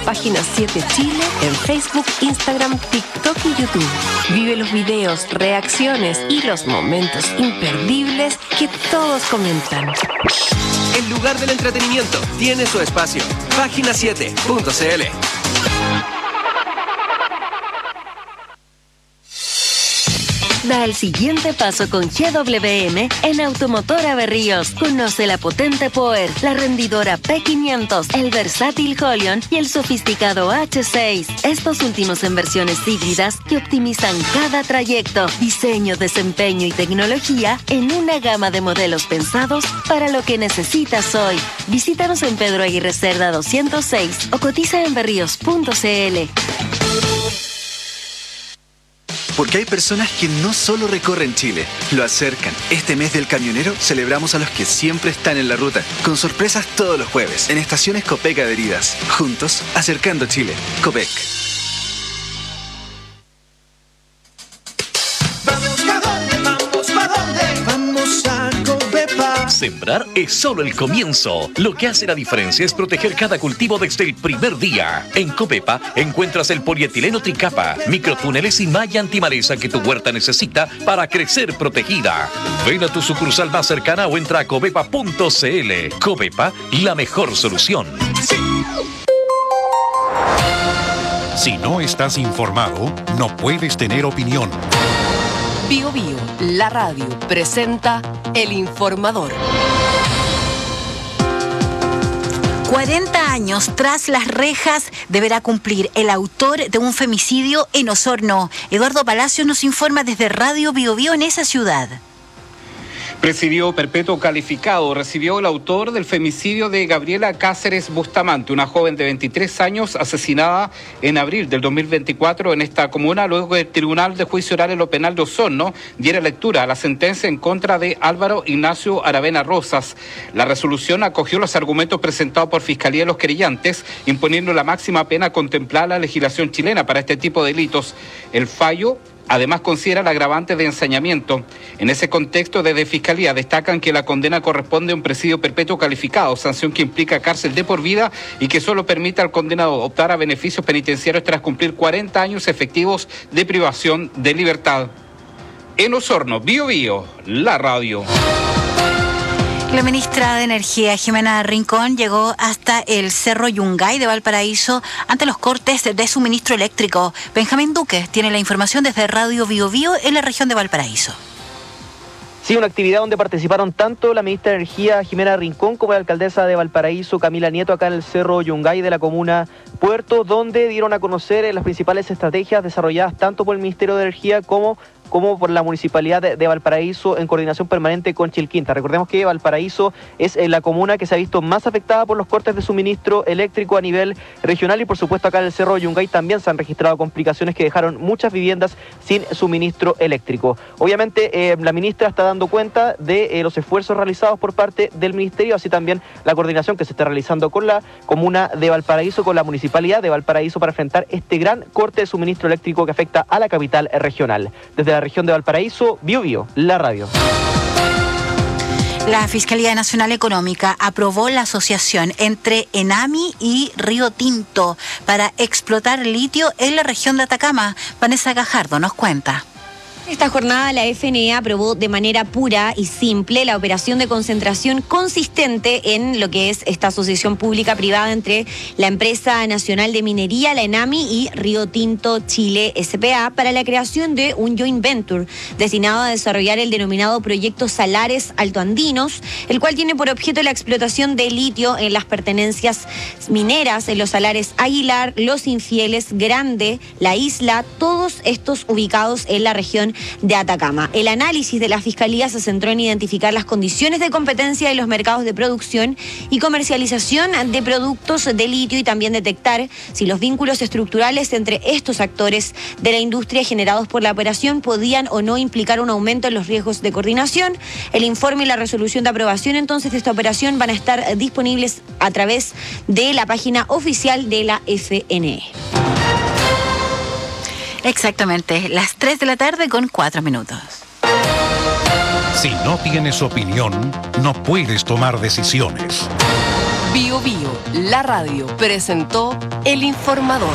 Página 7 Chile en Facebook, Instagram, TikTok y YouTube. Vive los videos, reacciones y los momentos imperdibles que todos comentan. El lugar del entretenimiento tiene su espacio. Página7.cl. Da el siguiente paso con GWM en Automotora Berríos. Conoce la potente Power, la rendidora P500, el versátil Holion y el sofisticado H6. Estos últimos en versiones híbridas que optimizan cada trayecto, diseño, desempeño y tecnología en una gama de modelos pensados para lo que necesitas hoy. Visítanos en Pedro Aguirre Cerda 206 o cotiza en berríos.cl. Porque hay personas que no solo recorren Chile, lo acercan. Este mes del camionero celebramos a los que siempre están en la ruta, con sorpresas todos los jueves, en estaciones Copec adheridas. Juntos, acercando Chile. Copec. Sembrar es solo el comienzo. Lo que hace la diferencia es proteger cada cultivo desde el primer día. En Copepa encuentras el polietileno tricapa, microtúneles y malla antimaleza que tu huerta necesita para crecer protegida. Ven a tu sucursal más cercana o entra a copepa.cl. Copepa, la mejor solución. Sí. Si no estás informado, no puedes tener opinión. Bio Bio, la radio, presenta El Informador. 40 años tras las rejas deberá cumplir el autor de un femicidio en Osorno. Eduardo Palacios nos informa desde Radio Bio Bio en esa ciudad. Presidio perpetuo calificado recibió el autor del femicidio de Gabriela Cáceres Bustamante, una joven de 23 años asesinada en abril del 2024 en esta comuna, luego que el Tribunal de Juicio Oral en lo Penal de Osorno diera lectura a la sentencia en contra de Álvaro Ignacio Aravena Rosas. La resolución acogió los argumentos presentados por Fiscalía de los querellantes, imponiendo la máxima pena contemplada en la legislación chilena para este tipo de delitos. El fallo además considera el agravante de ensañamiento. En ese contexto, desde Fiscalía destacan que la condena corresponde a un presidio perpetuo calificado, sanción que implica cárcel de por vida y que solo permite al condenado optar a beneficios penitenciarios tras cumplir 40 años efectivos de privación de libertad. En Osorno, Bio Bio, la radio. La ministra de Energía, Jimena Rincón, llegó hasta el Cerro Yungay de Valparaíso ante los cortes de suministro eléctrico. Benjamín Duque tiene la información desde Radio Bio Bio en la región de Valparaíso. Sí, una actividad donde participaron tanto la ministra de Energía, Jimena Rincón, como la alcaldesa de Valparaíso, Camila Nieto, acá en el Cerro Yungay de la comuna Puerto, donde dieron a conocer las principales estrategias desarrolladas tanto por el Ministerio de Energía como por la Municipalidad de Valparaíso en coordinación permanente con Chilquinta. Recordemos que Valparaíso es la comuna que se ha visto más afectada por los cortes de suministro eléctrico a nivel regional y por supuesto acá en el Cerro Yungay también se han registrado complicaciones que dejaron muchas viviendas sin suministro eléctrico. Obviamente la ministra está dando cuenta de los esfuerzos realizados por parte del Ministerio, así también la coordinación que se está realizando con la comuna de Valparaíso, con la Municipalidad de Valparaíso para enfrentar este gran corte de suministro eléctrico que afecta a la capital regional. Desde la región de Valparaíso, Bio Bio, la radio. La Fiscalía Nacional Económica aprobó la asociación entre Enami y Río Tinto para explotar litio en la región de Atacama. Vanessa Gajardo nos cuenta. Esta jornada la FNE aprobó de manera pura y simple la operación de concentración consistente en lo que es esta asociación pública-privada entre la empresa nacional de minería, la ENAMI, y Río Tinto Chile S.p.A. para la creación de un joint venture destinado a desarrollar el denominado Proyecto Salares Altoandinos, el cual tiene por objeto la explotación de litio en las pertenencias mineras en los salares Aguilar, Los Infieles, Grande, La Isla, todos estos ubicados en la región de Atacama. El análisis de la Fiscalía se centró en identificar las condiciones de competencia de los mercados de producción y comercialización de productos de litio y también detectar si los vínculos estructurales entre estos actores de la industria generados por la operación podían o no implicar un aumento en los riesgos de coordinación. El informe y la resolución de aprobación entonces de esta operación van a estar disponibles a través de la página oficial de la FNE. Exactamente, las 3 de la tarde con 4 minutos. Si no tienes opinión, no puedes tomar decisiones. Bio Bio, la radio, presentó El Informador.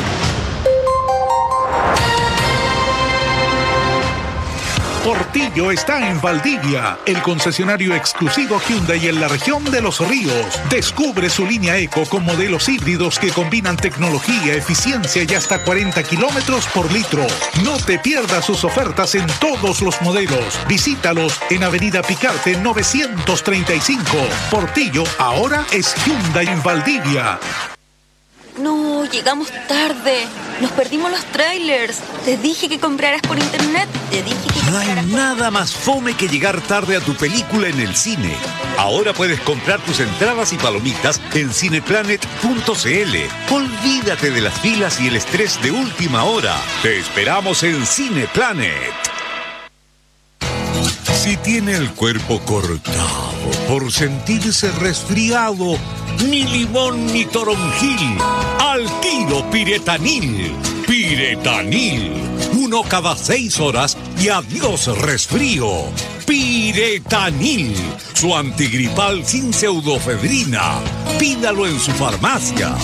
Portillo está en Valdivia, el concesionario exclusivo Hyundai en la región de Los Ríos. Descubre su línea Eco con modelos híbridos que combinan tecnología, eficiencia y hasta 40 kilómetros por litro. No te pierdas sus ofertas en todos los modelos. Visítalos en Avenida Picarte 935. Portillo ahora es Hyundai en Valdivia. No, llegamos tarde. Nos perdimos los trailers. Te dije que compraras por internet. No hay nada más fome que llegar tarde a tu película en el cine. Ahora puedes comprar tus entradas y palomitas en cineplanet.cl. Olvídate de las filas y el estrés de última hora. Te esperamos en Cineplanet. Si tiene el cuerpo cortado por sentirse resfriado, ni limón ni toronjil, al tiro Piretanil. Piretanil, 1 cada 6 horas y adiós resfrío. Piretanil, su antigripal sin pseudofedrina. Pídalo en su farmacia.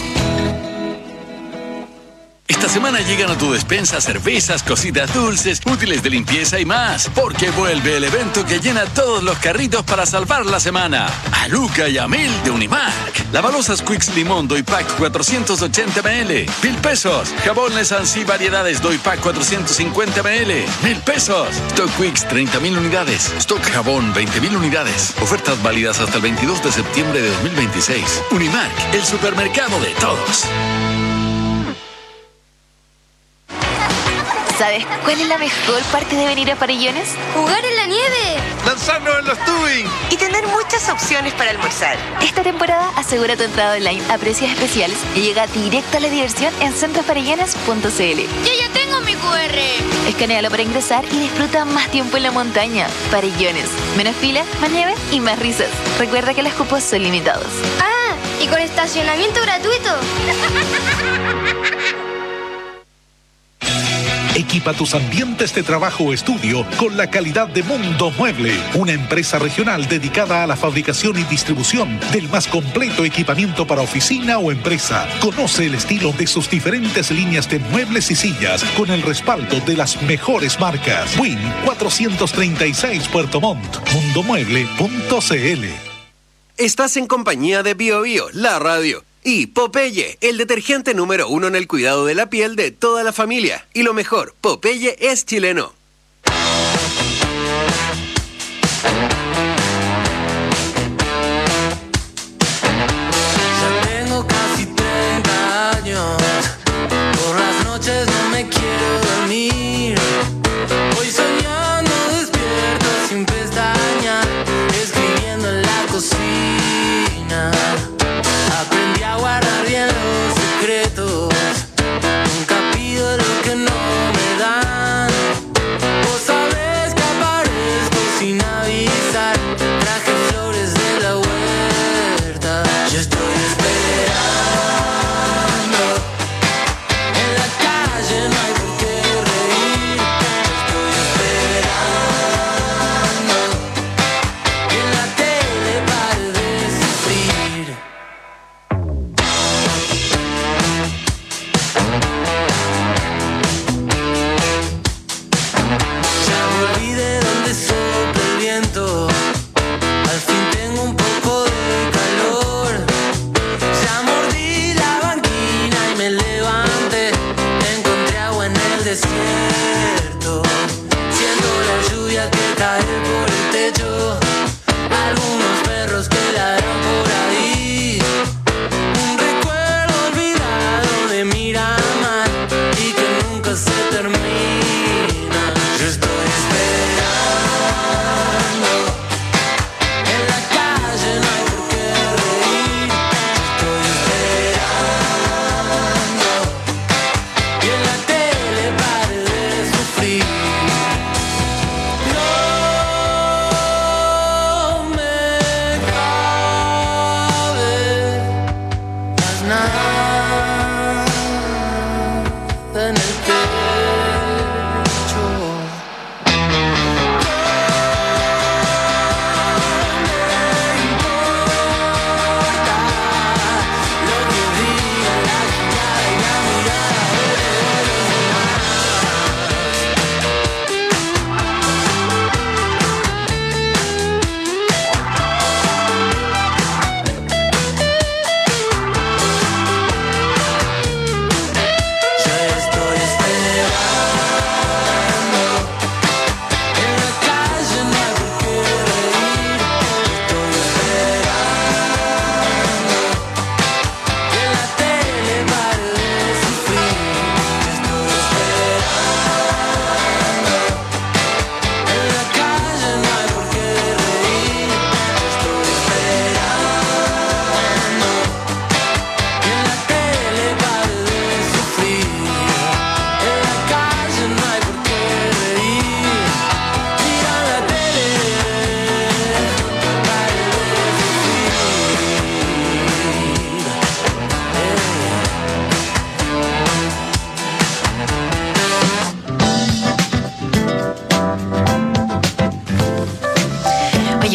Esta semana llegan a tu despensa cervezas, cositas dulces, útiles de limpieza y más, porque vuelve el evento que llena todos los carritos para salvar la semana. A Luca y a Mil de Unimark. Lavalosas Quicks Limón Doy Pack 480 ml, 1,000 pesos. Jabón Lesansi Variedades Doy Pack 450 ml, 1,000 pesos. Stock Quicks 30.000 unidades. Stock Jabón 20.000 unidades. Ofertas válidas hasta el 22 de septiembre de 2026. Unimark, el supermercado de todos. ¿Sabes cuál es la mejor parte de venir a Farellones? ¡Jugar en la nieve! ¡Lanzarnos en los tubing! Y tener muchas opciones para almorzar. Esta temporada asegura tu entrada online a precios especiales y llega directo a la diversión en centrofarellones.cl. ¡Yo ya tengo mi QR! Escanéalo para ingresar y disfruta más tiempo en la montaña. Farellones. Menos fila, más nieve y más risas. Recuerda que los cupos son limitados. ¡Ah! ¿Y con estacionamiento gratuito? Equipa tus ambientes de trabajo o estudio con la calidad de Mundo Mueble, una empresa regional dedicada a la fabricación y distribución del más completo equipamiento para oficina o empresa. Conoce el estilo de sus diferentes líneas de muebles y sillas con el respaldo de las mejores marcas. Win 436 Puerto Montt, mundomueble.cl. Estás en compañía de Bio Bio, la radio. Y Popeye, el detergente número 1 en el cuidado de la piel de toda la familia. Y lo mejor, Popeye es chileno. Ya tengo casi 30 años. Por las noches no me quiero dormir. Voy soñando despierto sin pestañas, escribiendo en la cocina. Aprendí a guardar bien los secretos. Nunca pido lo que no me dan. Vos sabés que aparezco sin avisar. Traje flores de la huerta. Yo estoy esperando. En la calle no hay por qué reír. Yo estoy esperando. Y en la tele pare de sufrir.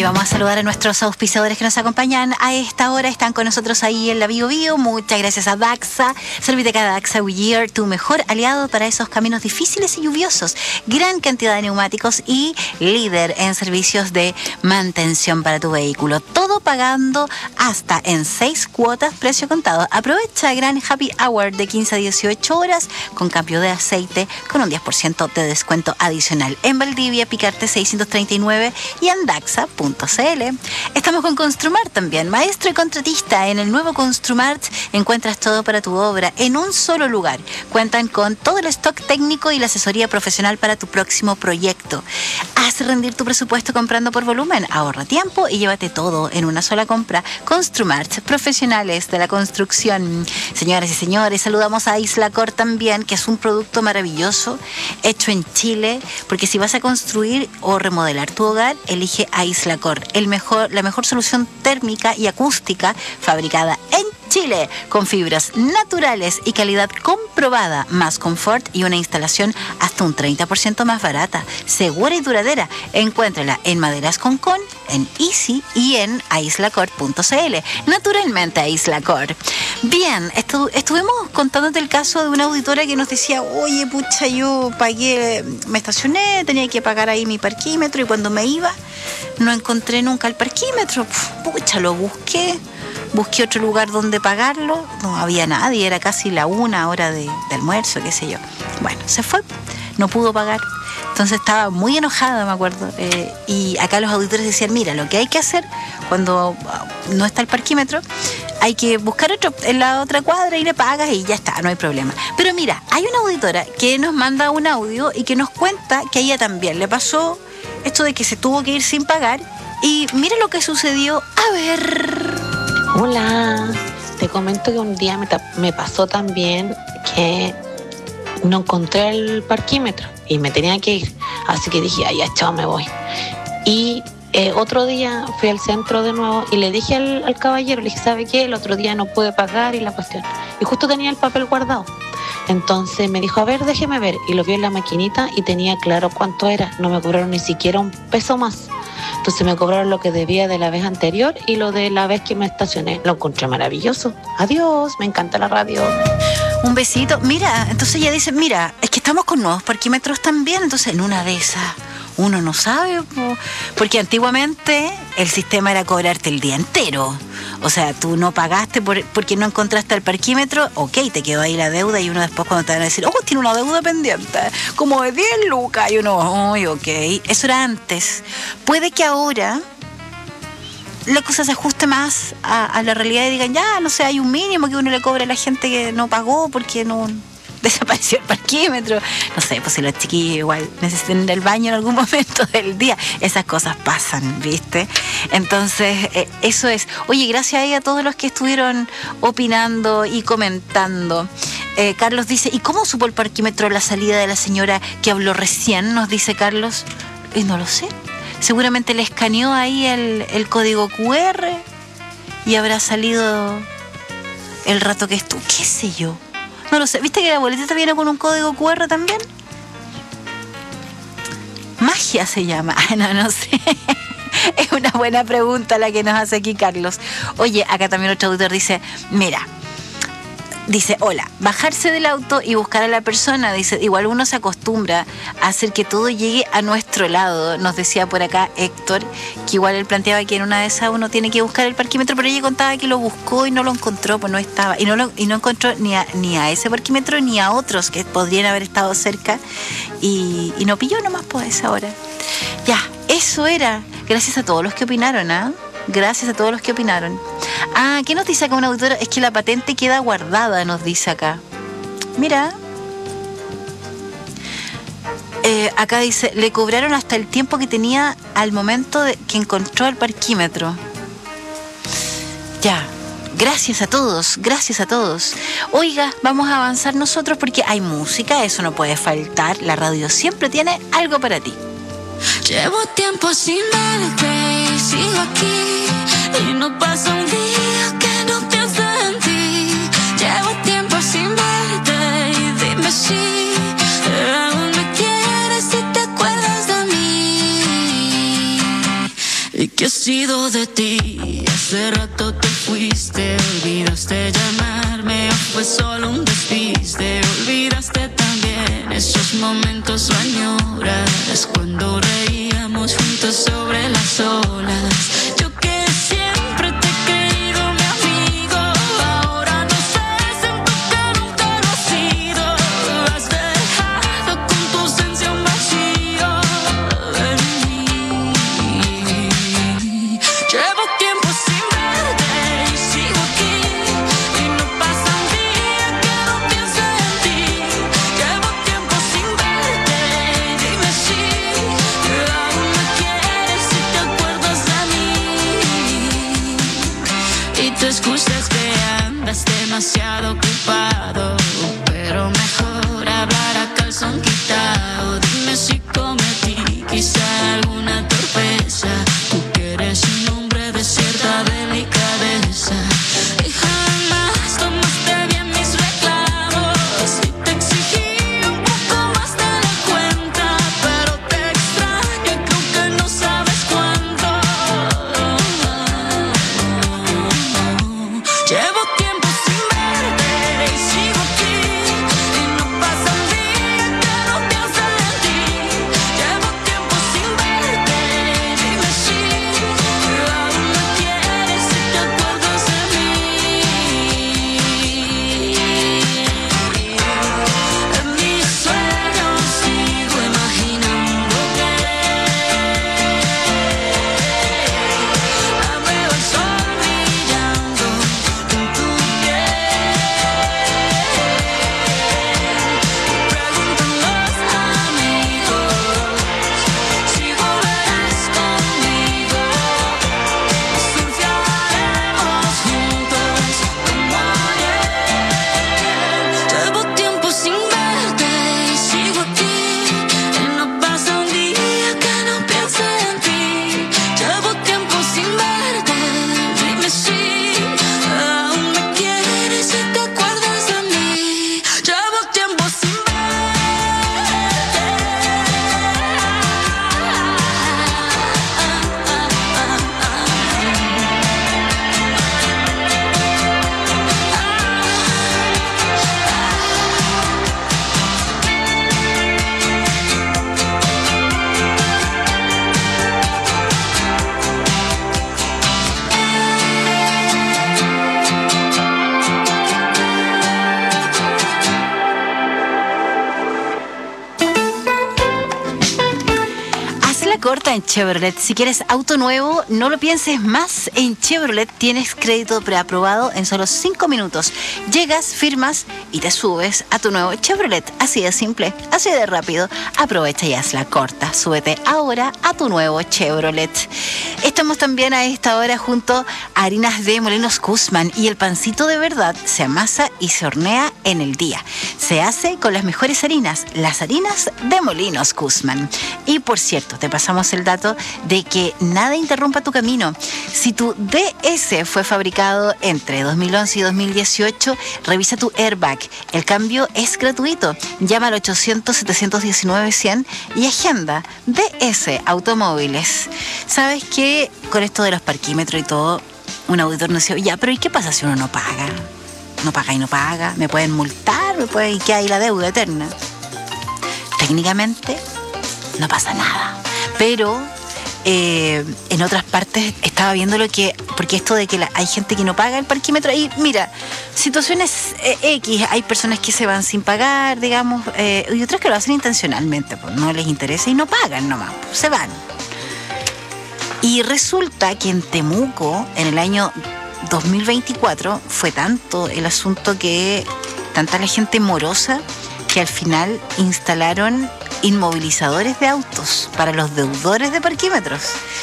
vamos a saludar a nuestros auspiciadores que nos acompañan a esta hora. Están con nosotros ahí en la Bio Bio. Muchas gracias a Daxa. Serviteca Daxa Goodyear, tu mejor aliado para esos caminos difíciles y lluviosos. Gran cantidad de neumáticos y líder en servicios de mantención para tu vehículo. Todo pagando hasta en 6 cuotas, precio contado. Aprovecha gran happy hour de 15 a 18 horas con cambio de aceite con un 10% de descuento adicional. En Valdivia, Picarte 639 y en Daxa.cl. Estamos con Construmart también, maestro y contratista. En el nuevo Construmart encuentras todo para tu obra en un solo lugar. Cuentan con todo el stock técnico y la asesoría profesional para tu próximo proyecto. Haz rendir tu presupuesto comprando por volumen, ahorra tiempo y llévate todo en una sola compra. Construmart, profesionales de la construcción. Señoras y señores, saludamos a Islacor también, que es un producto maravilloso hecho en Chile, porque si vas a construir o remodelar tu hogar, elige a Islacor, la mejor solución térmica y acústica fabricada en Chile, con fibras naturales y calidad comprobada, más confort y una instalación hasta un 30% más barata, segura y duradera. Encuéntrala en Maderas Concón, en Easy y en aislacor.cl. Naturalmente, Aislacor. Bien, estuvimos contándote el caso de una auditora que nos decía, oye, pucha, yo pagué, me estacioné, tenía que pagar ahí mi parquímetro y cuando me iba no encontré nunca el parquímetro. Pucha, lo busqué otro lugar donde pagarlo, no había nadie, era casi la 1 hora de almuerzo, qué sé yo. Bueno, se fue, no pudo pagar. Entonces estaba muy enojada, me acuerdo. Y acá los auditores decían, mira, lo que hay que hacer cuando no está el parquímetro, hay que buscar otro en la otra cuadra y le pagas y ya está, no hay problema. Pero mira, hay una auditora que nos manda un audio y que nos cuenta que a ella también le pasó esto de que se tuvo que ir sin pagar. Y mira lo que sucedió. A ver. Hola, te comento que un día me pasó también que no encontré el parquímetro y me tenía que ir, así que dije, ay, ya chao, me voy. Y otro día fui al centro de nuevo y le dije al caballero, le dije, ¿sabe qué? El otro día no pude pagar y la cuestión. Y justo tenía el papel guardado. Entonces me dijo, a ver, déjeme ver. Y lo vi en la maquinita y tenía claro cuánto era. No me cobraron ni siquiera un peso más. Entonces me cobraron lo que debía de la vez anterior y lo de la vez que me estacioné. Lo encontré maravilloso. Adiós, me encanta la radio. Un besito. Mira, entonces ella dice, mira, es que estamos con nuevos parquímetros también. Entonces en una de esas uno no sabe, porque antiguamente el sistema era cobrarte el día entero. O sea, tú no pagaste porque no encontraste el parquímetro, ok, te quedó ahí la deuda y uno después cuando te van a decir, tiene una deuda pendiente, como de 10 lucas, y uno, ok, eso era antes. Puede que ahora la cosa se ajuste más a la realidad y digan, ya, no sé, hay un mínimo que uno le cobre a la gente que no pagó porque no desapareció el parquímetro. No sé, pues si los chiquillos igual necesitan ir al baño en algún momento del día. Esas cosas pasan, ¿viste? Entonces, eso es. Oye, gracias a todos los que estuvieron opinando y comentando. Carlos dice, ¿y cómo supo el parquímetro la salida de la señora que habló recién? Nos dice Carlos. No lo sé. Seguramente le escaneó ahí el código QR y habrá salido el rato que estuvo. ¿Qué sé yo? No lo sé. ¿Viste que la boletita viene con un código QR también? Magia se llama. No sé. Es una buena pregunta la que nos hace aquí Carlos. Oye, acá también otro autor dice, mira, dice, hola, bajarse del auto y buscar a la persona. Dice, igual uno se acostumbra a hacer que todo llegue a nuestro lado. Nos decía por acá Héctor, que igual él planteaba que en una de esas uno tiene que buscar el parquímetro, pero ella contaba que lo buscó y no lo encontró, pues no estaba. Y no encontró ni a ese parquímetro ni a otros que podrían haber estado cerca. Y no pilló nomás pues a esa hora. Ya, eso era. Gracias a todos los que opinaron, ¿ah? Gracias a todos los que opinaron. ¿Qué nos dice acá una auditora? Es que la patente queda guardada, nos dice acá. Mira. Acá dice, le cobraron hasta el tiempo que tenía al momento de que encontró el parquímetro. Ya. Gracias a todos, gracias a todos. Oiga, vamos a avanzar nosotros porque hay música, eso no puede faltar. La radio siempre tiene algo para ti. Llevo tiempo sin verte y sigo aquí y no pasa un día que no piense en ti. Llevo tiempo sin verte y dime si aún me quieres y te acuerdas de mí. Y que ¿Qué ha sido de ti? Hace rato te fuiste, olvidaste llamarme, o fue solo un despiste. Olvidaste también esos momentos, o añoras cuando reíamos juntos sobre las olas. Yo que siempre te he creído mi amigo, ahora no sé, siento que nunca lo has sido. Has dejado con tu ausencia un vacío en mí. Llevo tiempo sin verte y sigo aquí, y no pasa un día que no piense en ti. Llevo tiempo sin verte, dime si aún me quieres, si te acuerdas de mí. Y te excusas que andas demasiado ocupado, pero mejor hablar a calzón quitado. Dime si cometí quizá alguna torpeza, tú que eres un hombre de cierta delicadeza. Y jamás tomaste bien mis reclamos, y te exigí un poco más de la cuenta, pero te extraño y creo que no sabes cuánto. Llevo tiempo sin verte y sigo aquí, y no pasa un día que no piense en ti. Llevo tiempo sin verte, dime si aún me quieres, si te acuerdas de mí. En mis sueños sigo imaginándote, la veo el sol brillando en tu piel. Preguntan los amigos si volverás conmigo, surfearemos juntos como ayer. Llevo tiempo sin verte y sigo aquí, y no pasa un día que no piense en ti. Llevo tiempo sin verte, dime si aún me quieres, si te acuerdas de mí. Llevo tiempo sin Haz la corta en Chevrolet. Si quieres auto nuevo, no lo pienses más. En Chevrolet tienes crédito preaprobado en solo 5 minutos. Llegas, firmas y te subes a tu nuevo Chevrolet. Así de simple, así de rápido. Aprovecha y haz la corta. Súbete ahora a tu nuevo Chevrolet. Estamos también a esta hora junto a Harinas de Molinos Guzmán, y el pancito de verdad se amasa y se hornea en el día. Se hace con las mejores harinas, las harinas de Molinos Guzmán. Y por cierto, te pasamos el dato de que nada interrumpa tu camino. Si tu DS fue fabricado entre 2011 y 2018, revisa tu airbag. El cambio es gratuito. Llama al 800-719-100 y agenda DS Automóviles. ¿Sabes qué? Con esto de los parquímetros y todo, un auditor nos decía, ya, pero ¿y qué pasa si uno no paga? No paga y no paga. ¿Me pueden multar? ¿Y qué hay la deuda eterna? Técnicamente no pasa nada. Pero en otras partes estaba viendo porque esto de que hay gente que no paga el parquímetro, y mira, situaciones X, hay personas que se van sin pagar, digamos, y otras que lo hacen intencionalmente, pues no les interesa y no pagan nomás, pues, se van. Y resulta que en Temuco, en el año 2024, fue tanto el asunto que tanta la gente morosa que al final instalaron inmovilizadores de autos para los deudores de parquímetros.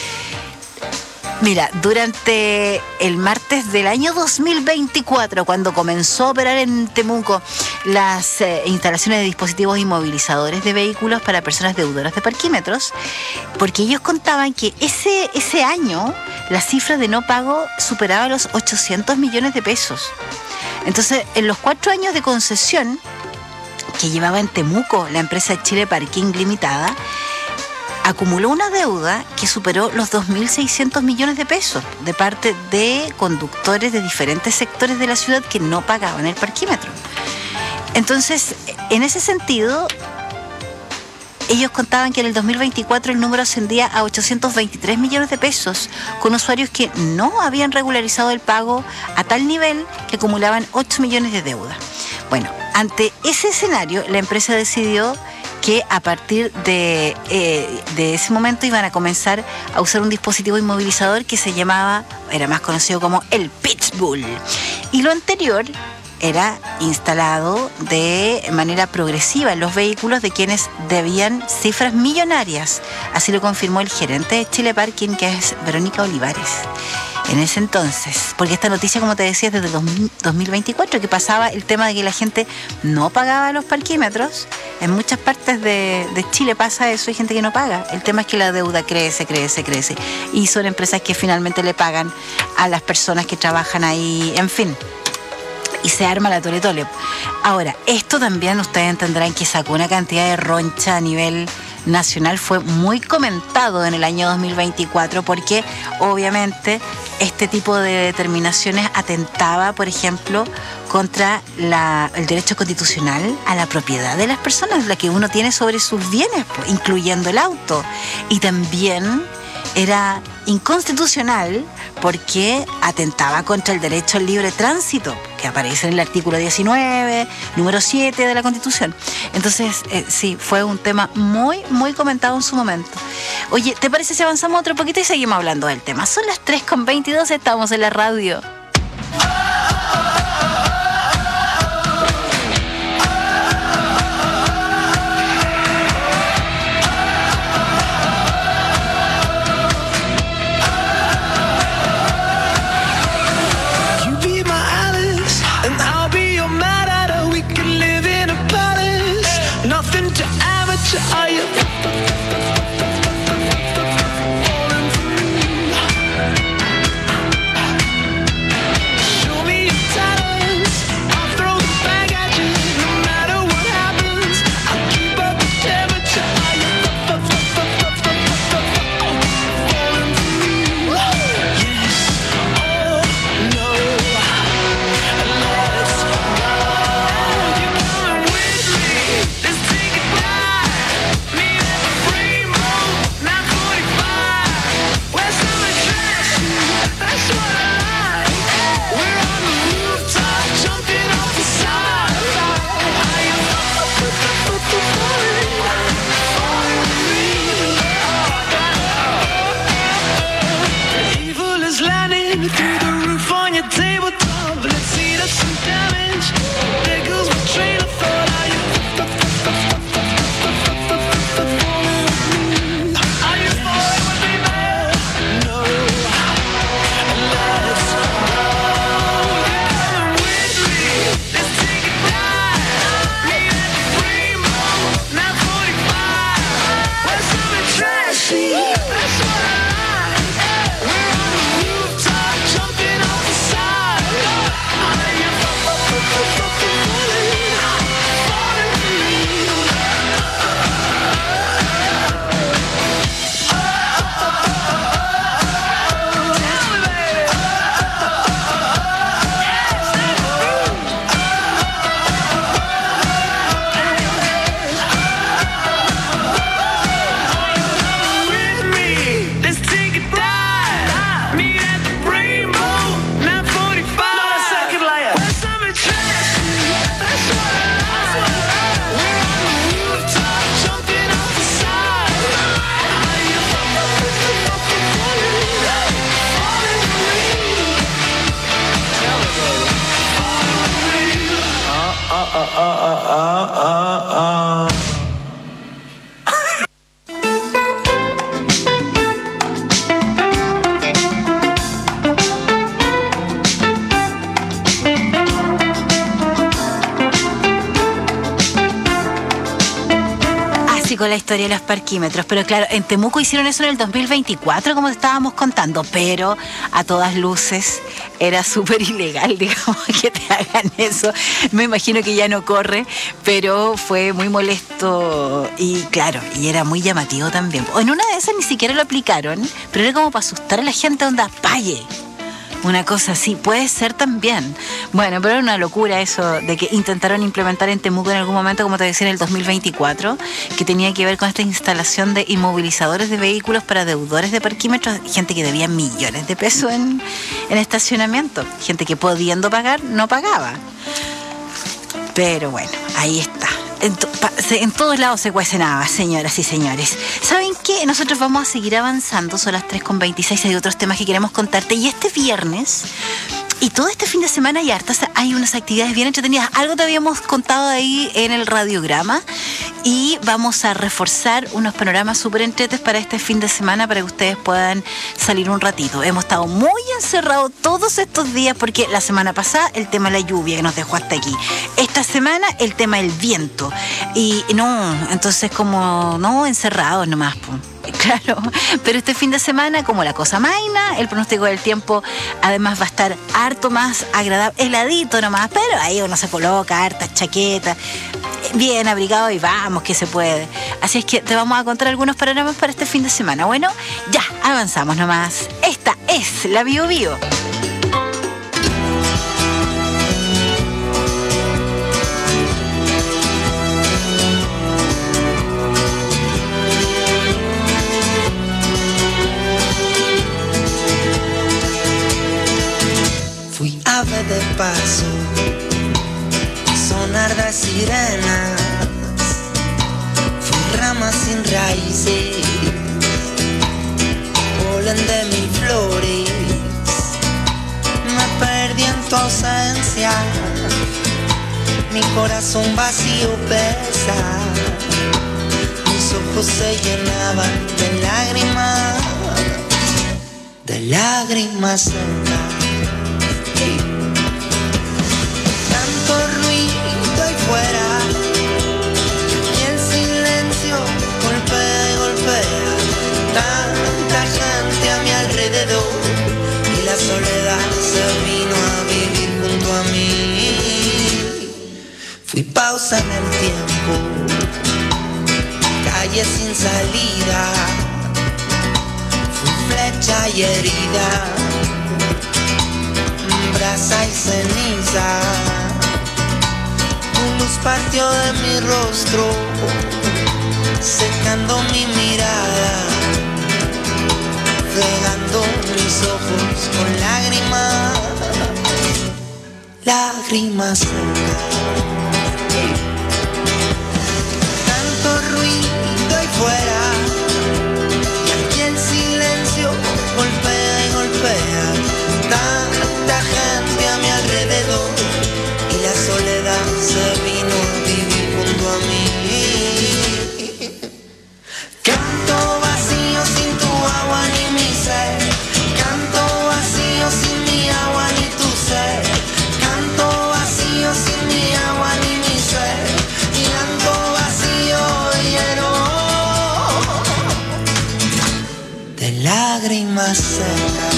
Mira, durante el martes del año 2024, cuando comenzó a operar en Temuco las instalaciones de dispositivos inmovilizadores de vehículos para personas deudoras de parquímetros, porque ellos contaban que ese año la cifra de no pago superaba los 800 millones de pesos. Entonces, en los 4 años de concesión que llevaba en Temuco la empresa Chile Parking Limitada, acumuló una deuda que superó los 2.600 millones de pesos de parte de conductores de diferentes sectores de la ciudad que no pagaban el parquímetro. Entonces, en ese sentido, ellos contaban que en el 2024 el número ascendía a 823 millones de pesos, con usuarios que no habían regularizado el pago a tal nivel que acumulaban 8 millones de deuda. Bueno, ante ese escenario, la empresa decidió que a partir de ese momento iban a comenzar a usar un dispositivo inmovilizador que se llamaba, era más conocido como el Pitbull. Y lo anterior era instalado de manera progresiva en los vehículos de quienes debían cifras millonarias. Así lo confirmó el gerente de Chile Parking, que es Verónica Olivares. En ese entonces, porque esta noticia, como te decía, es desde 2024, que pasaba el tema de que la gente no pagaba los parquímetros. En muchas partes de Chile pasa eso, hay gente que no paga. El tema es que la deuda crece. Y son empresas que finalmente le pagan a las personas que trabajan ahí, en fin. Y se arma la tole-tole. Ahora, esto también ustedes entenderán que sacó una cantidad de roncha a nivel nacional. Fue muy comentado en el año 2024 porque obviamente este tipo de determinaciones atentaba, por ejemplo, contra el derecho constitucional a la propiedad de las personas, la que uno tiene sobre sus bienes, incluyendo el auto. Y también era inconstitucional porque atentaba contra el derecho al libre tránsito, que aparece en el artículo 19, número 7 de la Constitución. Entonces, sí, fue un tema muy, muy comentado en su momento. Oye, ¿te parece si avanzamos otro poquito y seguimos hablando del tema? Son las 3:22, estamos en la radio. Are you? Show me your talents. I'll throw the bag at you. No matter what happens, I'll keep up the temperature. Are you falling for me? Yes. Oh no. Let's go. You're coming with me. Let's take it back. Evil is landing through the roof on your tabletop. Let's see that's some damage. There goes my train of thought. Are you falling with me, man? No. Let's go. You're coming with me. Let's take it back. Meet at the Rainbow, 945. Where's something trashy? That's what I like. We're on the rooftop, jumping off the side. Are you falling for with me? Let's take a dive. Meet at the Rainbow, 945. Not a second layer. Where's something trashy? That's what I like. We're on the rooftop, jumping off the side. Are you falling Así con la historia de los parquímetros. Pero claro, en Temuco hicieron eso en el 2024, como te estábamos contando, pero a todas luces era súper ilegal, digamos, que te hagan eso. Me imagino que ya no corre, pero fue muy molesto y claro, y era muy llamativo también. En una de esas ni siquiera lo aplicaron, pero era como para asustar a la gente, onda, pague. Una cosa así, puede ser también. Bueno, pero era una locura eso de que intentaron implementar en Temuco en algún momento, como te decía, en el 2024, que tenía que ver con esta instalación de inmovilizadores de vehículos para deudores de parquímetros, gente que debía millones de pesos en estacionamiento, gente que pudiendo pagar, no pagaba. Pero bueno, ahí está. En todos lados se cuece nada, señoras y señores. ¿Saben qué? Nosotros vamos a seguir avanzando, son las 3:26, hay otros temas que queremos contarte. Y este viernes y todo este fin de semana hay unas actividades bien entretenidas. Algo te habíamos contado ahí en el radiograma y vamos a reforzar unos panoramas súper entretenidos para este fin de semana para que ustedes puedan salir un ratito. Hemos estado muy encerrados todos estos días porque la semana pasada el tema de la lluvia que nos dejó hasta aquí. Esta semana el tema del viento. Y no, entonces como no encerrados nomás, pues. Claro, pero este fin de semana, como la cosa maina, el pronóstico del tiempo además va a estar harto más agradable, heladito nomás, pero ahí uno se coloca hartas chaquetas, bien abrigado y vamos que se puede. Así es que te vamos a contar algunos panoramas para este fin de semana. Bueno, ya, avanzamos nomás. Esta es la Bio Bio. Fui ave de paso, sonar de sirenas, fui rama sin raíces, polen de mil flores, me perdí en tu ausencia, mi corazón vacío pesa, mis ojos se llenaban de lágrimas secas. Tanto ruido ahí fuera y el silencio golpea y golpea, tanta gente a mi alrededor y la soledad se vino a vivir junto a mí. Fui pausa en el tiempo, calle sin salida, fui flecha y herida, brasa y ceniza, tu luz partió de mi rostro, secando mi mirada, regando mis ojos con lágrimas, lágrimas secas. Tanto ruido ahí fuera y aquí el silencio golpea y golpea, tanta gente a mi alrededor y la soledad se vino a vivir junto a mí. Canto vacío sin tu agua ni mi ser, canto vacío sin mi agua ni tu ser, canto vacío sin mi agua ni mi ser, y canto vacío lleno de lágrimas secas.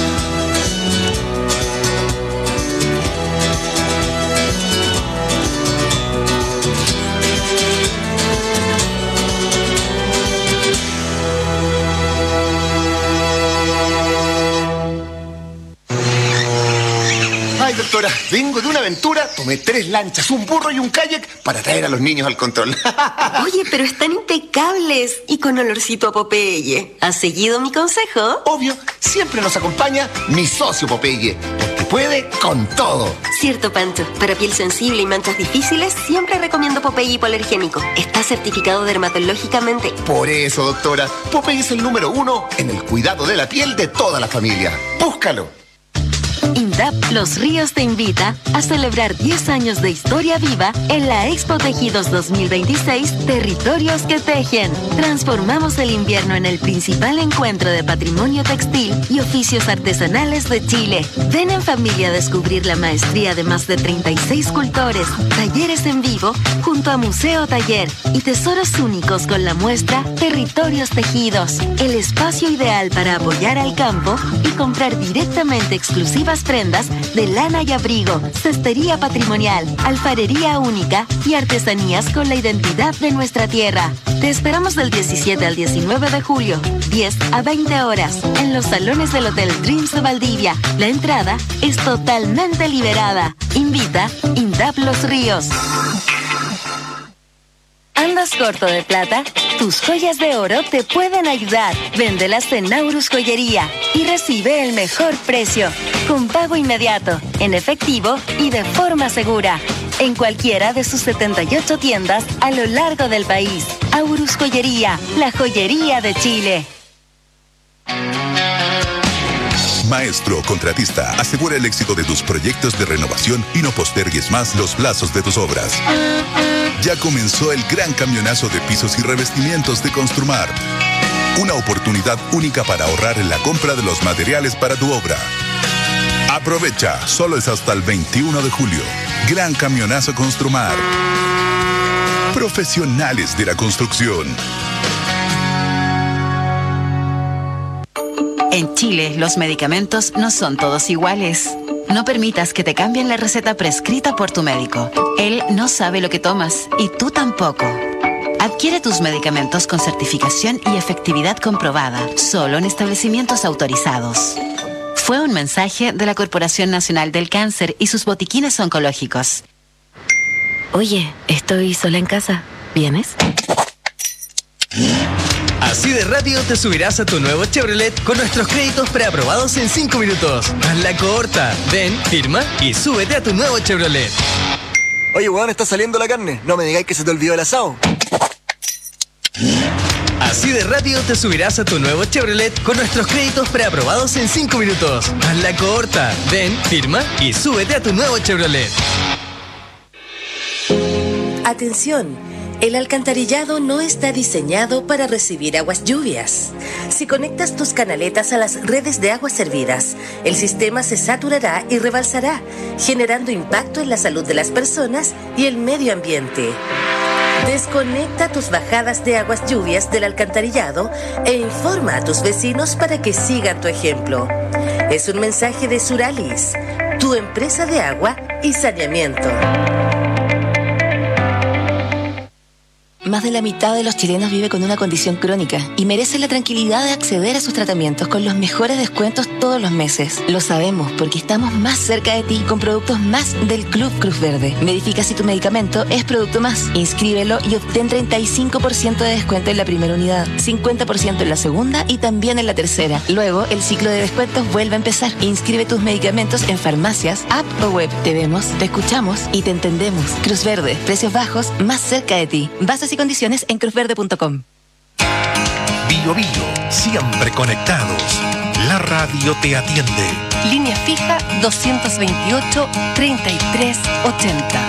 Ay, doctora, vengo de una aventura, tomé 3 lanchas, un burro y un kayak para traer a los niños al control. Oye, pero están impecables y con olorcito a Popeye. ¿Has seguido mi consejo? Obvio, siempre nos acompaña mi socio Popeye, porque puede con todo. Cierto, Pancho. Para piel sensible y manchas difíciles, siempre recomiendo Popeye hipoalergénico. Está certificado dermatológicamente. Por eso, doctora, Popeye es el número 1 en el cuidado de la piel de toda la familia. ¡Búscalo! INDAP Los Ríos te invita a celebrar 10 años de historia viva en la Expo Tejidos 2026 Territorios que Tejen. Transformamos el invierno en el principal encuentro de patrimonio textil y oficios artesanales de Chile. Ven en familia a descubrir la maestría de más de 36 cultores, talleres en vivo junto a Museo Taller y tesoros únicos con la muestra Territorios Tejidos, el espacio ideal para apoyar al campo y comprar directamente exclusivas prendas de lana y abrigo, cestería patrimonial, alfarería única y artesanías con la identidad de nuestra tierra. Te esperamos del 17 al 19 de julio, 10 a 20 horas, en los salones del Hotel Dreams de Valdivia. La entrada es totalmente liberada. Invita INDAP Los Ríos. ¿Andas corto de plata? Tus joyas de oro te pueden ayudar. Véndelas en Naurus Joyería y recibe el mejor precio, con pago inmediato, en efectivo y de forma segura. En cualquiera de sus 78 tiendas a lo largo del país. Aurus Joyería, la joyería de Chile. Maestro Contratista, asegura el éxito de tus proyectos de renovación y no postergues más los plazos de tus obras. Ya comenzó el gran camionazo de pisos y revestimientos de Construmar. Una oportunidad única para ahorrar en la compra de los materiales para tu obra. Aprovecha, solo es hasta el 21 de julio. Gran camionazo Construmar. Profesionales de la construcción. En Chile, los medicamentos no son todos iguales. No permitas que te cambien la receta prescrita por tu médico. Él no sabe lo que tomas y tú tampoco. Adquiere tus medicamentos con certificación y efectividad comprobada, solo en establecimientos autorizados. Fue un mensaje de la Corporación Nacional del Cáncer y sus botiquines oncológicos. Oye, estoy sola en casa. ¿Vienes? Así de rápido te subirás a tu nuevo Chevrolet con nuestros créditos preaprobados en 5 minutos. Hazla corta. Ven, firma y súbete a tu nuevo Chevrolet. Oye, weón, está saliendo la carne. No me digáis que se te olvidó el asado. Así de rápido te subirás a tu nuevo Chevrolet con nuestros créditos preaprobados en 5 minutos. Hazla corta. Ven, firma y súbete a tu nuevo Chevrolet. Atención. El alcantarillado no está diseñado para recibir aguas lluvias. Si conectas tus canaletas a las redes de aguas servidas, el sistema se saturará y rebalsará, generando impacto en la salud de las personas y el medio ambiente. Desconecta tus bajadas de aguas lluvias del alcantarillado e informa a tus vecinos para que sigan tu ejemplo. Es un mensaje de Suralis, tu empresa de agua y saneamiento. Más de la mitad de los chilenos vive con una condición crónica y merece la tranquilidad de acceder a sus tratamientos con los mejores descuentos todos los meses. Lo sabemos porque estamos más cerca de ti con productos más del Club Cruz Verde. Verifica si tu medicamento es Producto Más. Inscríbelo y obtén 35% de descuento en la primera unidad, 50% en la segunda y también en la tercera. Luego, el ciclo de descuentos vuelve a empezar. Inscribe tus medicamentos en farmacias, app o web. Te vemos, te escuchamos y te entendemos. Cruz Verde, precios bajos, más cerca de ti. Bases y condiciones en cruzverde.com. Bio Bio, siempre conectados. La radio te atiende. Línea fija 228-3380.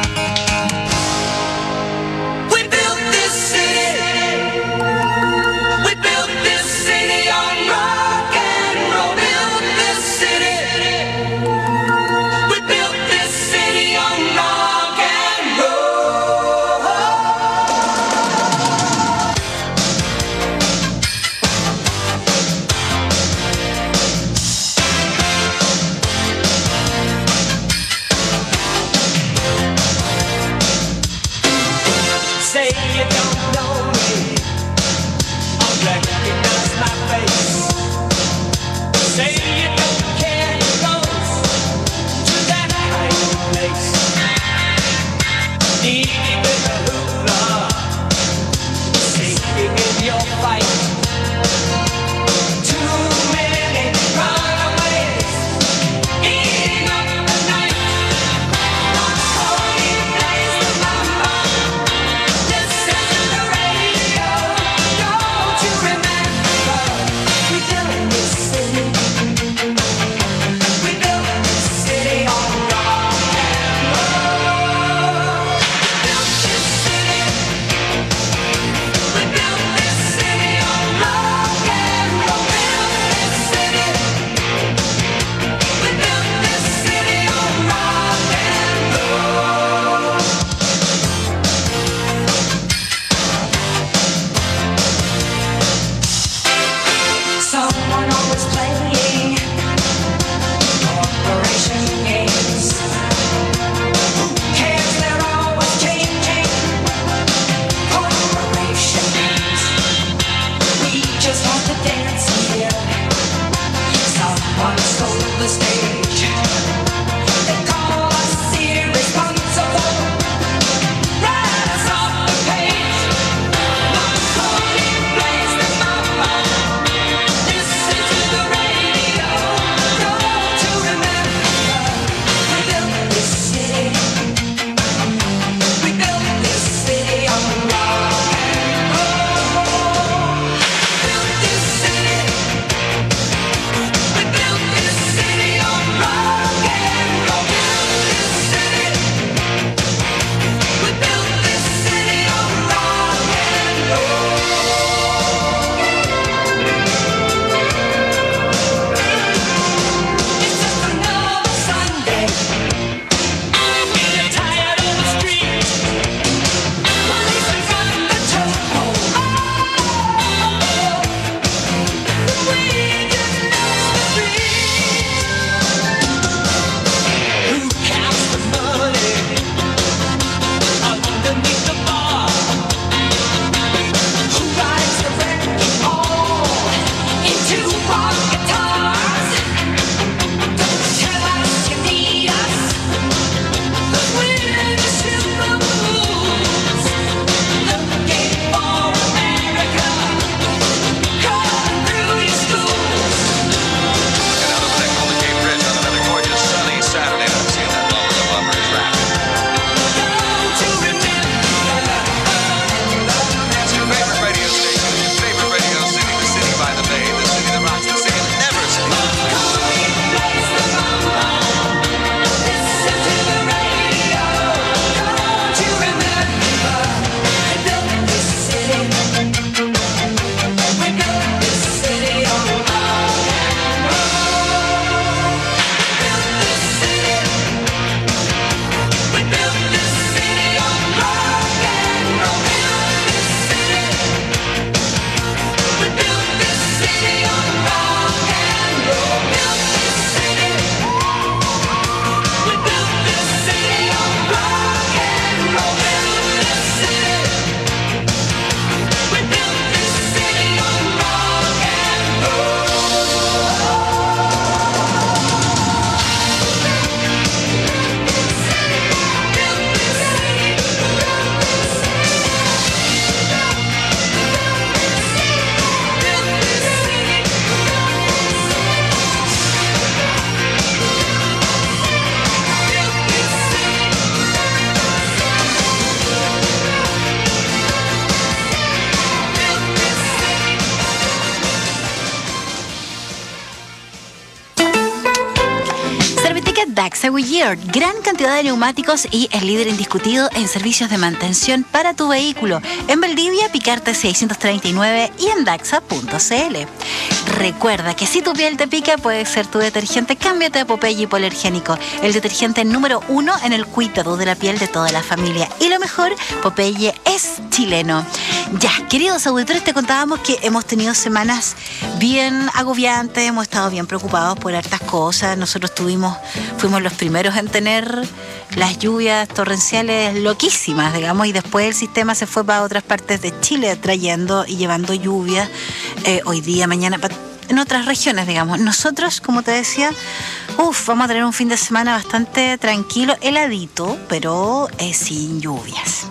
Daxa Goodyear, gran cantidad de neumáticos y el líder indiscutido en servicios de mantención para tu vehículo. En Valdivia, Picarte 639 y en Daxa.cl. Recuerda que si tu piel te pica, puede ser tu detergente. Cámbiate a Popeye Hipoalergénico, el detergente número 1 en el cuidado de la piel de toda la familia. Y lo mejor, Popeye es chileno. Ya, queridos auditores, te contábamos que hemos tenido semanas bien agobiantes, hemos estado bien preocupados por hartas cosas. Nosotros fuimos los primeros en tener las lluvias torrenciales loquísimas, digamos, y después el sistema se fue para otras partes de Chile trayendo y llevando lluvias hoy día, mañana, en otras regiones, digamos. Nosotros, como te decía, vamos a tener un fin de semana bastante tranquilo, heladito, pero sin lluvias.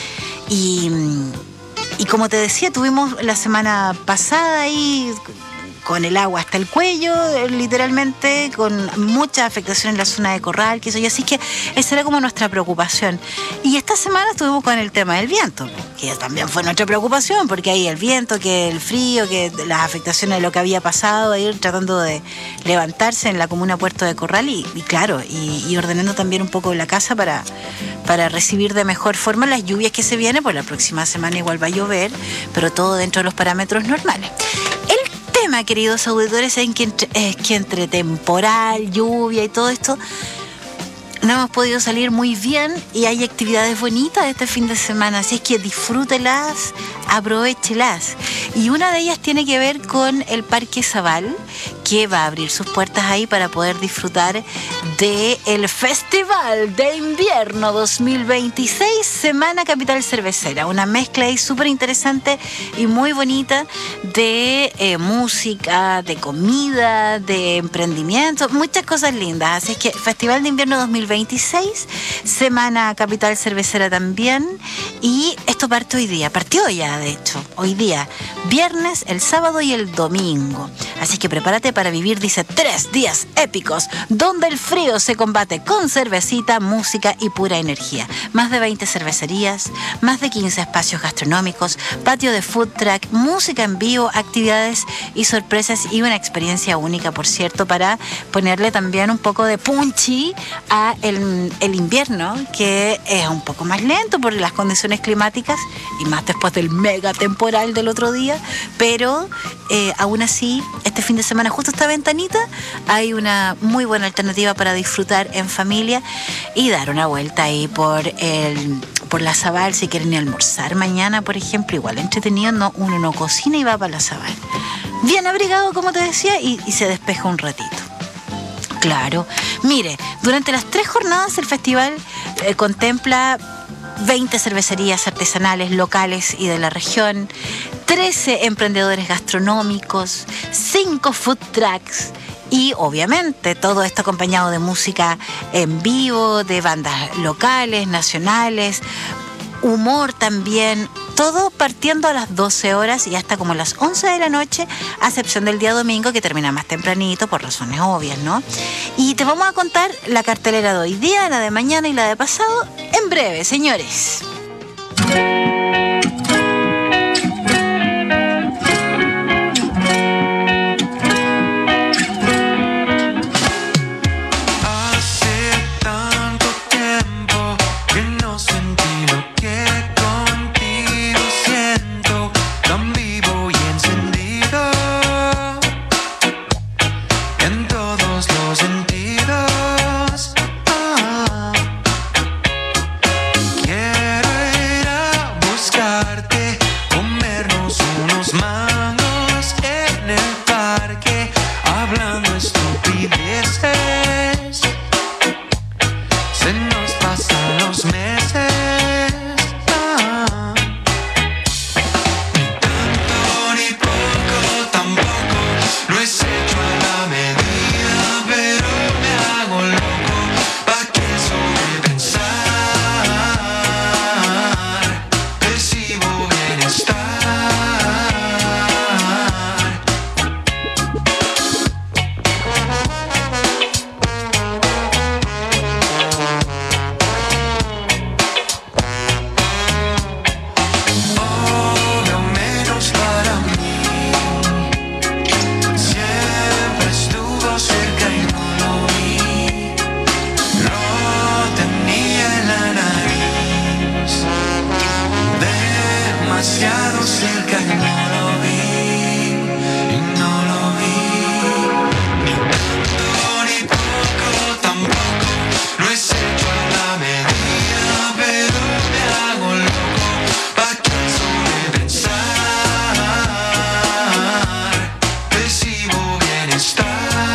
Y como te decía, tuvimos la semana pasada ahí con el agua hasta el cuello, literalmente, con mucha afectación en la zona de Corral, que eso, y así que esa era como nuestra preocupación. Y esta semana estuvimos con el tema del viento, que también fue nuestra preocupación, porque ahí el viento, que el frío, que las afectaciones de lo que había pasado, ir tratando de levantarse en la comuna Puerto de Corral y claro, y ordenando también un poco la casa para recibir de mejor forma las lluvias que se vienen, pues la próxima semana igual va a llover, pero todo dentro de los parámetros normales. El tema, queridos auditores, es que entre temporal, lluvia y todo esto, no hemos podido salir muy bien y hay actividades bonitas este fin de semana, así es que disfrútelas, aprovéchelas. Y una de ellas tiene que ver con el Parque Zabal, que va a abrir sus puertas ahí para poder disfrutar del Festival de Invierno 2026, Semana Capital Cervecera. Una mezcla ahí súper interesante y muy bonita de música, de comida, de emprendimiento, muchas cosas lindas. Así es que Festival de Invierno 2026, Semana Capital Cervecera también. Y esto partió ya de hecho, hoy día, viernes, el sábado y el domingo. Así que prepárate para vivir, dice, 3 días épicos, donde el frío se combate con cervecita, música y pura energía. Más de 20 cervecerías, más de 15 espacios gastronómicos, patio de food truck, música en vivo, actividades y sorpresas y una experiencia única, por cierto, para ponerle también un poco de punchy a el invierno, que es un poco más lento por las condiciones climáticas y más después del mega temporal del otro día, pero aún así, este fin de semana, justo esta ventanita, hay una muy buena alternativa para disfrutar en familia y dar una vuelta ahí por la Zabal. Si quieren ir a almorzar mañana, por ejemplo, igual entretenido, uno no cocina y va para la Zabal. Bien abrigado, como te decía, y se despeja un ratito. Claro. Mire, durante las 3 jornadas el festival contempla 20 cervecerías artesanales locales y de la región, 13 emprendedores gastronómicos, 5 food trucks y obviamente todo esto acompañado de música en vivo, de bandas locales, nacionales, humor también, todo partiendo a las 12 horas y hasta como las 11 de la noche, a excepción del día domingo que termina más tempranito por razones obvias, ¿no? Y te vamos a contar la cartelera de hoy día, la de mañana y la de pasado en breve, señores. Quiero demasiado cerca y no lo vi, y no lo vi. Ni tanto ni poco tampoco, no es hecho a la medida, pero me hago loco, pa' que sobrepensar, percibo bienestar.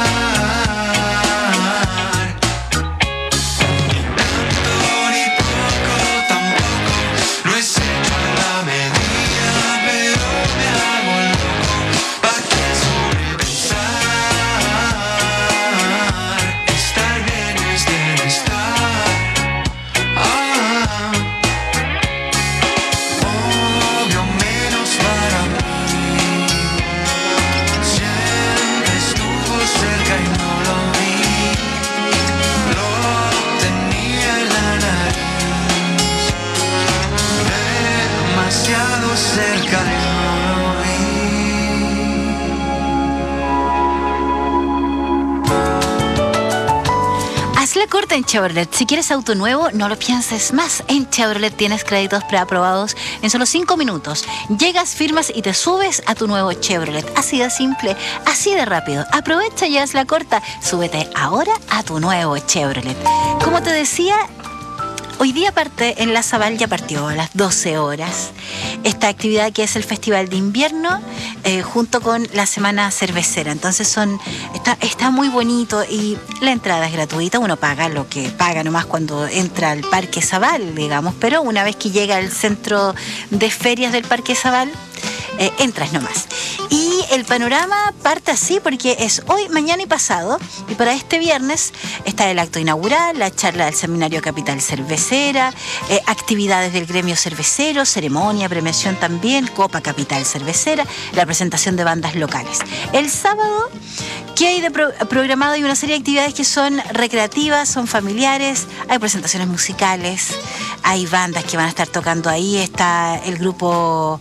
Corta en Chevrolet. Si quieres auto nuevo, no lo pienses más. En Chevrolet tienes créditos preaprobados en solo 5 minutos. Llegas, firmas y te subes a tu nuevo Chevrolet. Así de simple, así de rápido. Aprovecha y haz la corta. Súbete ahora a tu nuevo Chevrolet. Como te decía, hoy día parte en La Zabal, ya partió a las 12 horas. Esta actividad que es el Festival de Invierno, junto con la Semana Cervecera. Entonces está muy bonito y la entrada es gratuita. Uno paga lo que paga nomás cuando entra al Parque Zabal, digamos. Pero una vez que llega al centro de ferias del Parque Zabal, entras nomás. Y el panorama parte así porque es hoy, mañana y pasado. Y para este viernes está el acto inaugural, la charla del Seminario Capital Cervecera, actividades del gremio cervecero, ceremonia, premiación también, Copa Capital Cervecera, la presentación de bandas locales. El sábado, ¿qué hay de programado? Hay una serie de actividades que son recreativas, son familiares, hay presentaciones musicales, hay bandas que van a estar tocando ahí. Está el grupo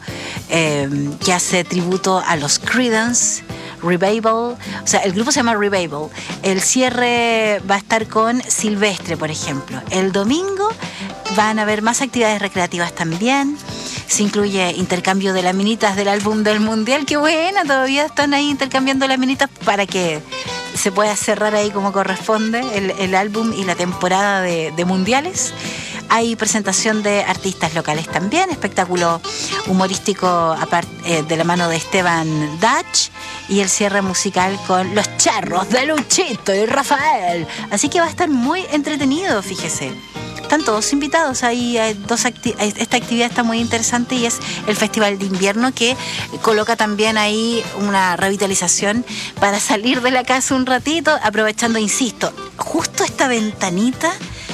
que hace tributo a los Creedence, Revival, o sea, el grupo se llama Revival. El cierre va a estar con Silvestre, por ejemplo. El domingo van a haber más actividades recreativas también. Se incluye intercambio de laminitas del álbum del Mundial. ¡Qué buena! Todavía están ahí intercambiando laminitas para que se pueda cerrar ahí como corresponde el álbum y la temporada de mundiales. Hay presentación de artistas locales también, espectáculo humorístico de la mano de Esteban Dach y el cierre musical con Los Charros de Luchito y Rafael. Así que va a estar muy entretenido, fíjese. Están todos invitados. Esta actividad está muy interesante y es el Festival de Invierno, que coloca también ahí una revitalización para salir de la casa un ratito, aprovechando, insisto, justo esta ventanita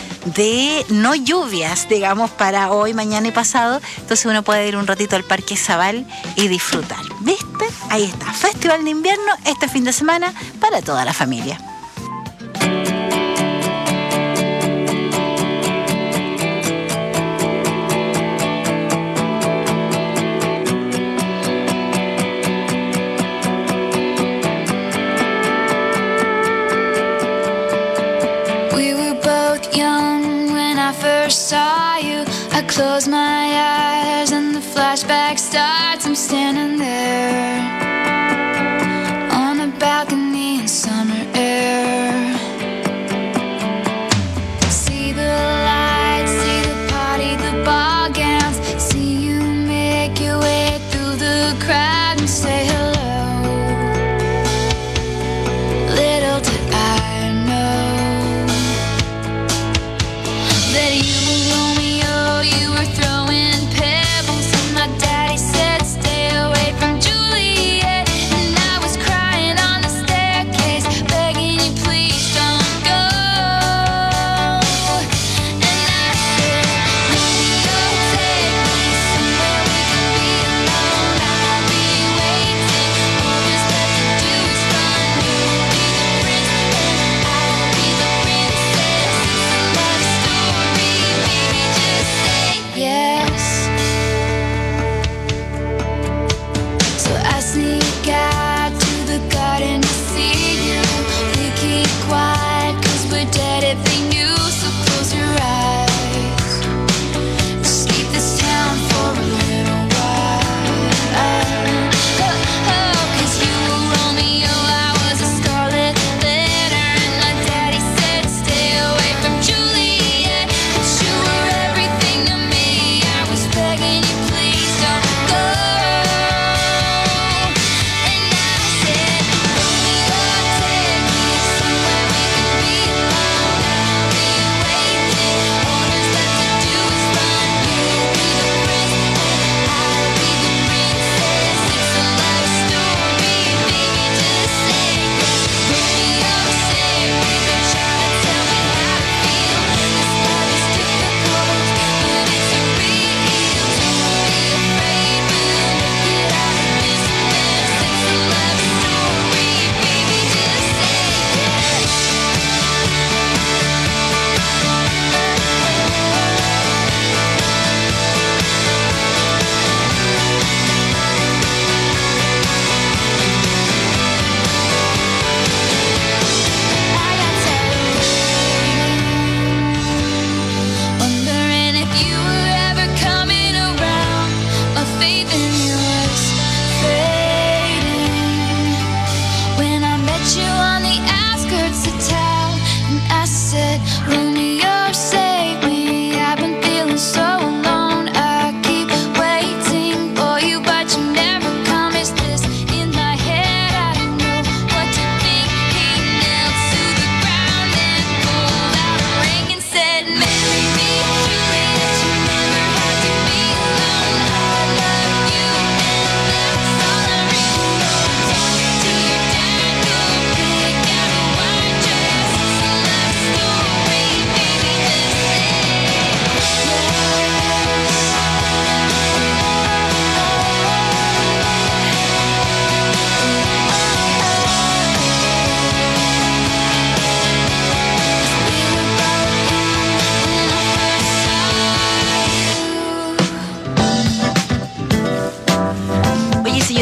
de no lluvias, digamos, para hoy, mañana y pasado. Entonces uno puede ir un ratito al Parque Zabal y disfrutar. ¿Viste? Ahí está, Festival de Invierno este fin de semana para toda la familia. Saw you, I close my eyes and the flashback starts. I'm standing there on a balcony in summer air. See the lights, see the party, the ball gowns. See you make your way through the crowd and say hello. Little did I know that you Romeo, you were throwing pebbles, and my daddy said stay away from Julia.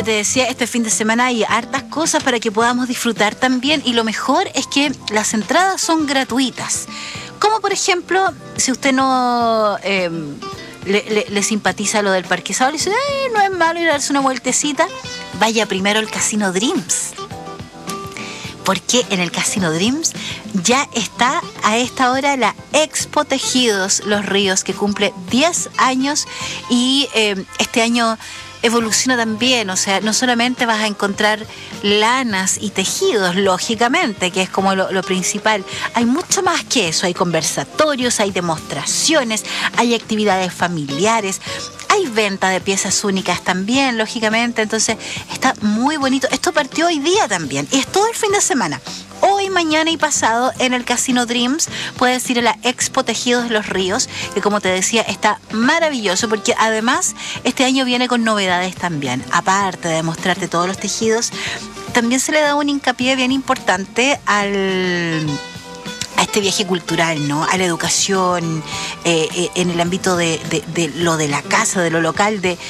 yo te decía, este fin de semana hay hartas cosas para que podamos disfrutar también, y lo mejor es que las entradas son gratuitas. Como por ejemplo, si usted no le simpatiza lo del Parque Sábado, le dice, no es malo ir a darse una vueltecita, vaya primero al Casino Dreams. Porque en el Casino Dreams ya está a esta hora la Expo Tejidos Los Ríos, que cumple 10 años y este año evoluciona también. O sea, no solamente vas a encontrar lanas y tejidos, lógicamente, que es como lo principal. Hay mucho más que eso. Hay conversatorios, hay demostraciones, hay actividades familiares, hay venta de piezas únicas también, lógicamente. Entonces está muy bonito. Esto partió hoy día también y es todo el fin de semana. Hoy, mañana y pasado en el Casino Dreams puedes ir a la Expo Tejidos de Los Ríos, que como te decía está maravilloso, porque además este año viene con novedades también. Aparte de mostrarte todos los tejidos, también se le da un hincapié bien importante a este viaje cultural, ¿no? A la educación, en el ámbito de lo de la casa, de lo local, de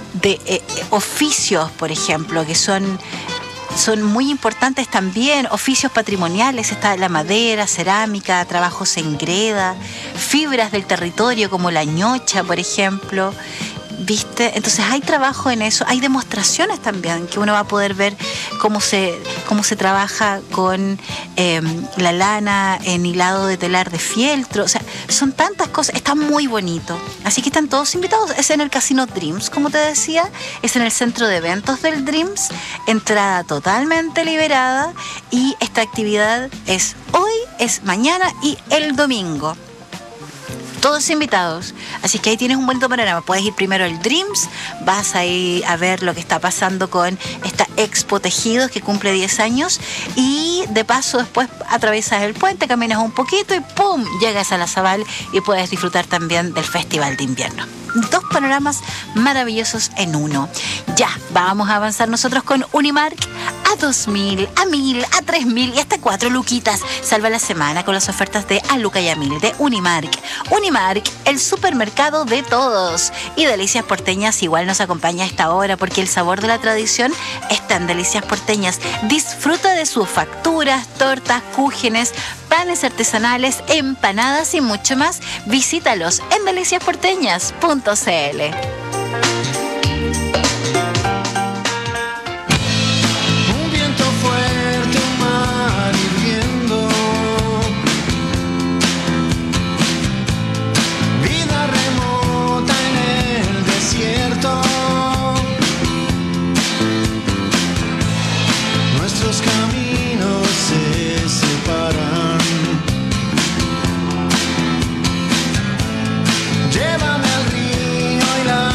oficios, por ejemplo, que son muy importantes también, oficios patrimoniales. Está la madera, cerámica, trabajos en greda, fibras del territorio como la ñocha, por ejemplo. ¿Viste? Entonces hay trabajo en eso, hay demostraciones también que uno va a poder ver cómo se trabaja con la lana en hilado de telar de fieltro. O sea, son tantas cosas, está muy bonito. Así que están todos invitados. Es en el Casino Dreams, como te decía, es en el centro de eventos del Dreams, entrada totalmente liberada, y esta actividad es hoy, es mañana y el domingo. Todos invitados. Así que ahí tienes un bonito panorama. Puedes ir primero al Dreams, vas a ir a ver lo que está pasando con esta Expo Tejidos que cumple 10 años, y de paso después atraviesas el puente, caminas un poquito y ¡pum! Llegas a la Zabal y puedes disfrutar también del Festival de Invierno. Dos panoramas maravillosos en uno. Ya, vamos a avanzar nosotros con Unimark a 2.000, a 1.000, a 3.000 y hasta 4 luquitas. Salva la semana con las ofertas de A Luca y a 1.000 de Unimark. Unimark, el supermercado de todos. Y Delicias Porteñas igual nos acompaña a esta hora, porque el sabor de la tradición está en Delicias Porteñas. Disfruta de sus facturas, tortas, cúgenes, panes artesanales, empanadas y mucho más. Visítalos en deliciasporteñas.cl. Un viento fuerte, un mar hirviendo, vida remota en el desierto. Nuestros caminos se separan. Llévame al río y la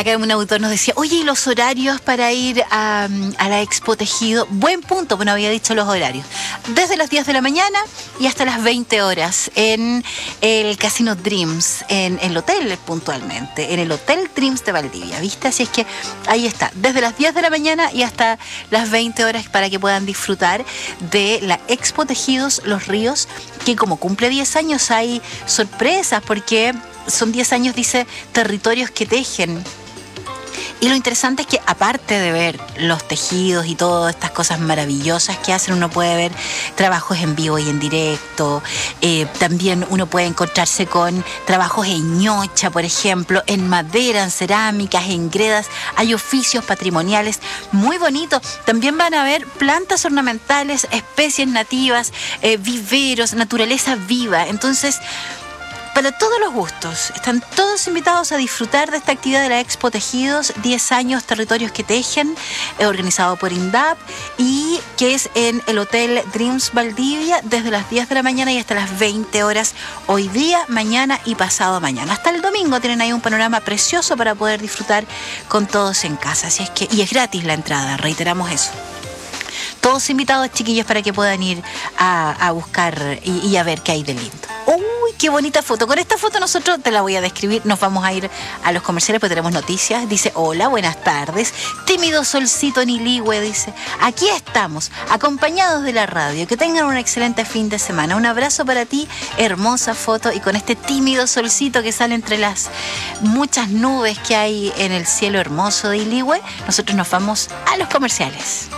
Acá un autor nos decía, oye, ¿y los horarios para ir a la Expo Tejido? Buen punto, bueno, había dicho los horarios. Desde las 10 de la mañana y hasta las 20 horas en el Casino Dreams, en el hotel puntualmente, en el Hotel Dreams de Valdivia, ¿viste? Así es que ahí está, desde las 10 de la mañana y hasta las 20 horas para que puedan disfrutar de la Expo Tejidos Los Ríos, que como cumple 10 años hay sorpresas porque son 10 años, dice, territorios que tejen. Y lo interesante es que aparte de ver los tejidos y todas estas cosas maravillosas que hacen, uno puede ver trabajos en vivo y en directo. También uno puede encontrarse con trabajos en ñocha, por ejemplo, en madera, en cerámicas, en gredas. Hay oficios patrimoniales muy bonitos. También van a ver plantas ornamentales, especies nativas, viveros, naturaleza viva. Entonces, para todos los gustos, están todos invitados a disfrutar de esta actividad de la Expo Tejidos, 10 años, territorios que tejen, organizado por INDAP y que es en el Hotel Dreams Valdivia desde las 10 de la mañana y hasta las 20 horas hoy día, mañana y pasado mañana. Hasta el domingo tienen ahí un panorama precioso para poder disfrutar con todos en casa. Así es que, y es gratis la entrada, reiteramos eso. Todos invitados, chiquillos, para que puedan ir a buscar y a ver qué hay de lindo. ¡Uy, qué bonita foto! Con esta foto nosotros te la voy a describir. Nos vamos a ir a los comerciales porque tenemos noticias. Dice, hola, buenas tardes. Tímido solcito en Iligüe, dice. Aquí estamos, acompañados de la radio. Que tengan un excelente fin de semana. Un abrazo para ti, hermosa foto. Y con este tímido solcito que sale entre las muchas nubes que hay en el cielo hermoso de Iligüe, nosotros nos vamos a los comerciales.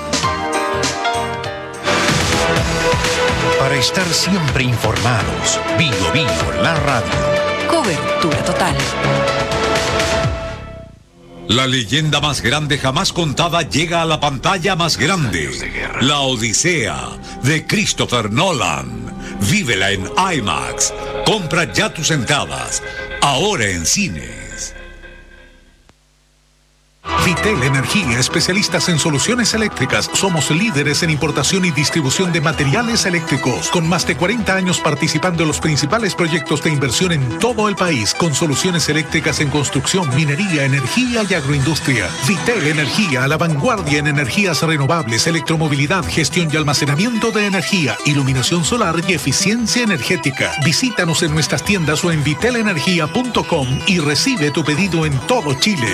Para estar siempre informados, Bio, la radio. Cobertura total. La leyenda más grande jamás contada llega a la pantalla más grande. La Odisea de Christopher Nolan. Vívela en IMAX. Compra ya tus entradas. Ahora en cines. Vitel Energía, especialistas en soluciones eléctricas. Somos líderes en importación y distribución de materiales eléctricos, con más de 40 años participando en los principales proyectos de inversión en todo el país, con soluciones eléctricas en construcción, minería, energía y agroindustria. Vitel Energía, a la vanguardia en energías renovables, electromovilidad, gestión y almacenamiento de energía, iluminación solar y eficiencia energética. Visítanos en nuestras tiendas o en vitelenergia.com y recibe tu pedido en todo Chile.